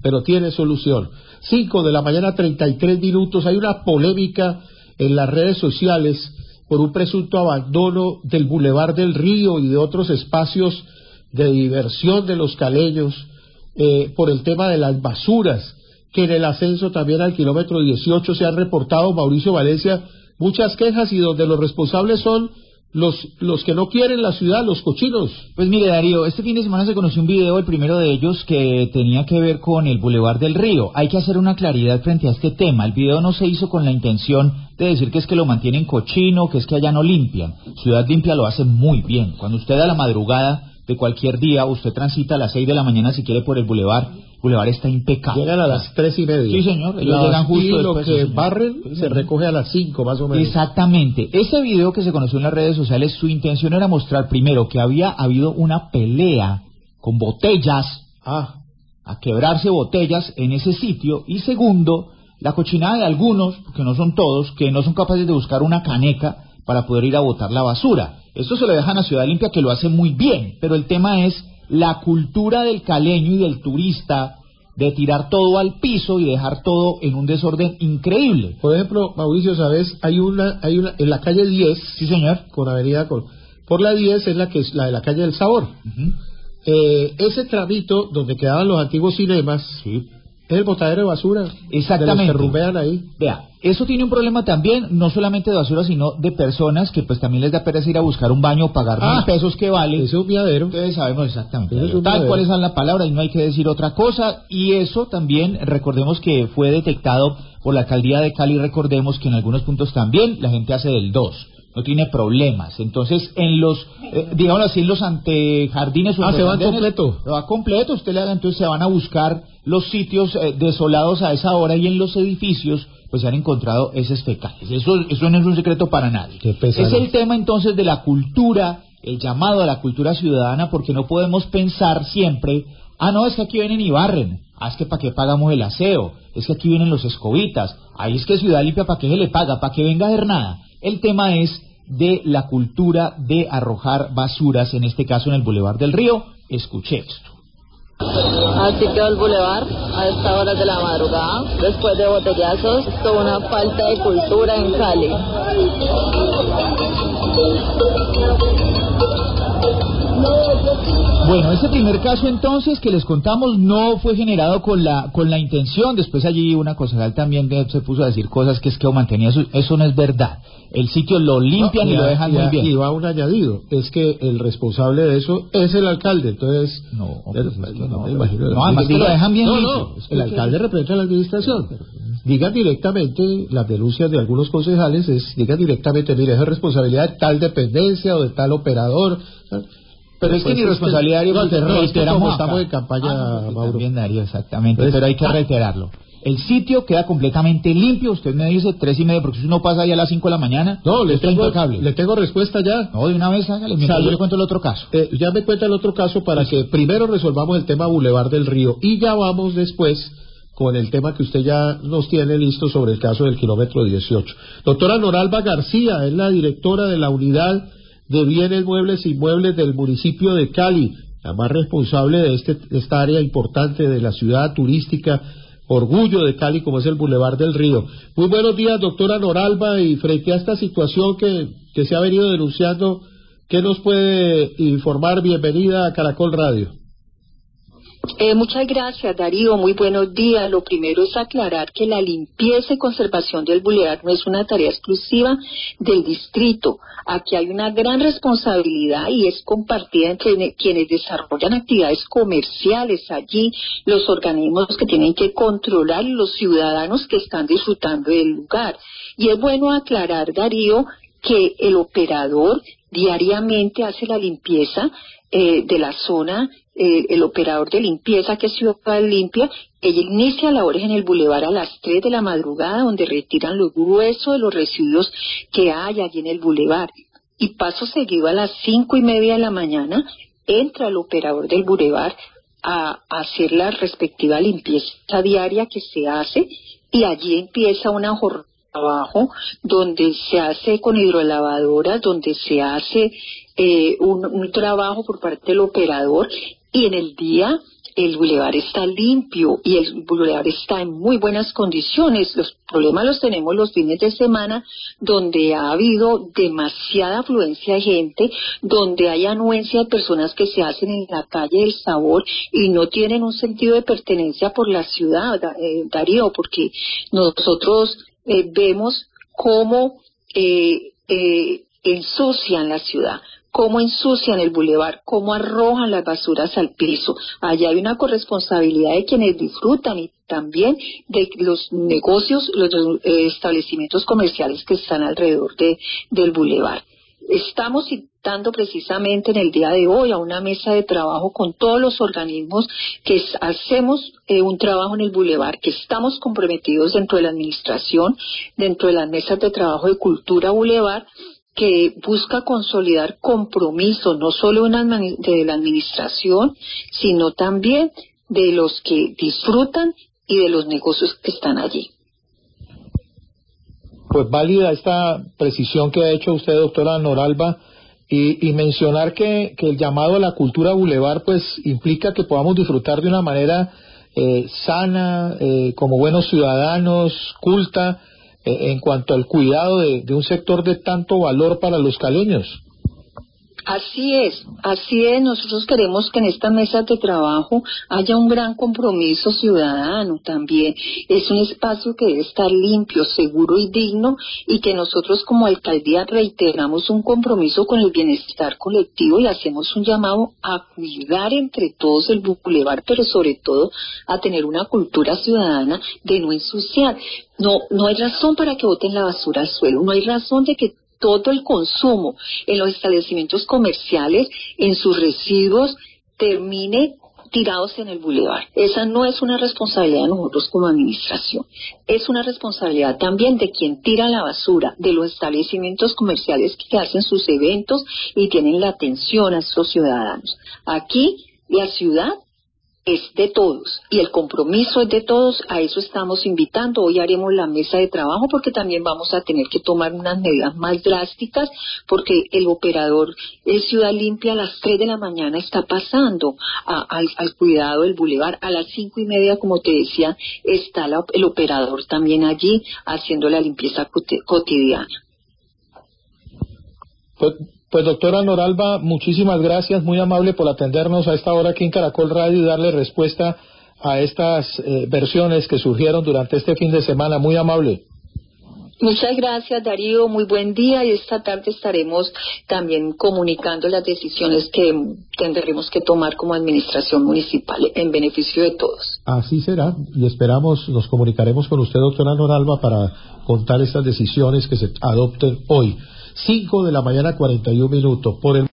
pero tiene solución. 5 de la mañana, 33 minutos. Hay una polémica en las redes sociales por un presunto abandono del Boulevard del Río y de otros espacios de diversión de los caleños, por el tema de las basuras, que en el ascenso también al kilómetro 18 se han reportado, Mauricio Valencia, muchas quejas, y donde los responsables son los que no quieren la ciudad, los cochinos. Pues mire, Darío, este fin de semana se conoció un video, el primero de ellos, que tenía que ver con el Boulevard del Río. Hay que hacer una claridad frente a este tema. El video no se hizo con la intención de decir que es que lo mantienen cochino, que es que allá no limpian. Ciudad Limpia lo hace muy bien. Cuando usted a la madrugada de cualquier día, usted transita a las 6 de la mañana si quiere por el Boulevard está impecable. Llegan a las 3:30. Sí, señor. Ellos llegan justo y lo después, que sí, barren sí, se recoge a las 5 más o menos. Exactamente. Ese video que se conoció en las redes sociales, su intención era mostrar primero que había habido una pelea con botellas, a quebrarse botellas en ese sitio, y segundo, la cochinada de algunos, que no son todos, que no son capaces de buscar una caneca para poder ir a botar la basura. Esto se lo dejan a Ciudad Limpia, que lo hace muy bien, pero el tema es la cultura del caleño y del turista de tirar todo al piso y dejar todo en un desorden increíble. Por ejemplo, Mauricio, ¿sabes? Hay una en la calle 10. Sí, señor. Por la 10 es la de la calle del Sabor. Ese tramito donde quedaban los antiguos cinemas, sí, es el botadero de basura. Exactamente. De los que rumbean ahí. Vea, eso tiene un problema también, no solamente de basura, sino de personas que pues también les da pereza ir a buscar un baño, pagar 1.000 pesos que vale. Ese es un viadero. Ustedes sabemos exactamente. Tal cual es la palabra, y no hay que decir otra cosa. Y eso también, recordemos que fue detectado por la alcaldía de Cali. Recordemos que en algunos puntos también la gente hace del 2. No tiene problemas. Entonces, en los, digamos así, en los antejardines... se van completo. Va completo, entonces se van a buscar los sitios desolados a esa hora, y en los edificios pues se han encontrado heces fecales. Eso no es un secreto para nadie. Es el tema entonces de la cultura, el llamado a la cultura ciudadana, porque no podemos pensar siempre, no, es que aquí vienen y barren, es que para qué pagamos el aseo, es que aquí vienen los escobitas, ahí es que Ciudad Limpia, ¿para qué se le paga? ¿Para qué venga a hacer nada? El tema es de la cultura de arrojar basuras, en este caso en el Boulevard del Río. Escuché esto. Así quedó el bulevar a estas horas de la madrugada, después de botellazos. Esto es una falta de cultura en Cali. Bueno, ese primer caso entonces que les contamos no fue generado con la intención. Después allí una concejal también se puso a decir cosas que es que mantenía eso no es verdad. El sitio lo limpian y lo dejan muy bien. Y va un añadido, es que el responsable de eso es el alcalde, entonces... además que lo dejan bien limpio. El alcalde representa a la administración. Digan directamente, las denuncias de algunos concejales digan directamente, mire, es responsabilidad de tal dependencia o de tal operador, ¿sabes? Pero es que ni responsabilidad, reiteramos estamos en campaña, Mauro. Bien, Darío, exactamente, pero hay que reiterarlo. El sitio queda completamente limpio, usted me dice 3:30, porque si uno pasa ya a las 5 de la mañana. No, le tengo respuesta ya. No, de una vez hágale, mientras yo le cuento el otro caso. Ya me cuenta el otro caso para que primero resolvamos el tema Boulevard del Río, y ya vamos después con el tema que usted ya nos tiene listo sobre el caso del kilómetro 18. Doctora Noralba García es la directora de la unidad de bienes muebles e inmuebles del municipio de Cali, la más responsable de esta área importante de la ciudad turística, orgullo de Cali, como es el Boulevard del Río. Muy buenos días, doctora Noralba, y frente a esta situación que se ha venido denunciando, ¿qué nos puede informar? Bienvenida a Caracol Radio. Muchas gracias, Darío. Muy buenos días. Lo primero es aclarar que la limpieza y conservación del bulevar no es una tarea exclusiva del distrito. Aquí hay una gran responsabilidad y es compartida entre quienes desarrollan actividades comerciales allí, los organismos que tienen que controlar y los ciudadanos que están disfrutando del lugar. Y es bueno aclarar, Darío, que el operador diariamente hace la limpieza de la zona. El operador de limpieza, que es Ciudad Limpia, ella inicia labores en el bulevar a las 3 de la madrugada, donde retiran los gruesos de los residuos que hay allí en el bulevar. Y paso seguido a las 5:30 de la mañana, entra el operador del bulevar a hacer la respectiva limpieza diaria que se hace, y allí empieza una jornada de trabajo donde se hace con hidrolavadoras, donde se hace un trabajo por parte del operador, y en el día el bulevar está limpio y el bulevar está en muy buenas condiciones. Los problemas los tenemos los fines de semana, donde ha habido demasiada afluencia de gente, donde hay anuencia de personas que se hacen en la calle del Sabor y no tienen un sentido de pertenencia por la ciudad, Darío, porque nosotros vemos cómo ensucian la ciudad, cómo ensucian el bulevar, cómo arrojan las basuras al piso. Allá hay una corresponsabilidad de quienes disfrutan y también de los negocios, los establecimientos comerciales que están alrededor del bulevar. Estamos citando precisamente en el día de hoy a una mesa de trabajo con todos los organismos que hacemos un trabajo en el bulevar, que estamos comprometidos dentro de la administración, dentro de las mesas de trabajo de cultura bulevar, que busca consolidar compromiso no solo de la administración, sino también de los que disfrutan y de los negocios que están allí. Pues válida esta precisión que ha hecho usted, doctora Noralba, y mencionar que el llamado a la cultura bulevar pues implica que podamos disfrutar de una manera sana, como buenos ciudadanos, culta, en cuanto al cuidado de un sector de tanto valor para los caleños. Así es, nosotros queremos que en estas mesas de trabajo haya un gran compromiso ciudadano también. Es un espacio que debe estar limpio, seguro y digno, y que nosotros como alcaldía reiteramos un compromiso con el bienestar colectivo y hacemos un llamado a cuidar entre todos el bulevar, pero sobre todo a tener una cultura ciudadana de no ensuciar. No hay razón para que boten la basura al suelo, no hay razón de que todo el consumo en los establecimientos comerciales, en sus residuos, termine tirados en el bulevar. Esa no es una responsabilidad de nosotros como administración, es una responsabilidad también de quien tira la basura, de los establecimientos comerciales que hacen sus eventos y tienen la atención a estos ciudadanos. Aquí la ciudad es de todos y el compromiso es de todos, a eso estamos invitando. Hoy haremos la mesa de trabajo porque también vamos a tener que tomar unas medidas más drásticas, porque el operador Ciudad Limpia a las 3 de la mañana está pasando al cuidado del bulevar. A las 5:30, como te decía, está el operador también allí haciendo la limpieza cotidiana. Pues doctora Noralba, muchísimas gracias, muy amable por atendernos a esta hora aquí en Caracol Radio y darle respuesta a estas versiones que surgieron durante este fin de semana, muy amable. Muchas gracias, Darío, muy buen día, y esta tarde estaremos también comunicando las decisiones que tendremos que tomar como administración municipal en beneficio de todos. Así será, y esperamos, nos comunicaremos con usted, doctora Noralba, para contar estas decisiones que se adopten hoy. 5 de la mañana, 41 minutos. Por el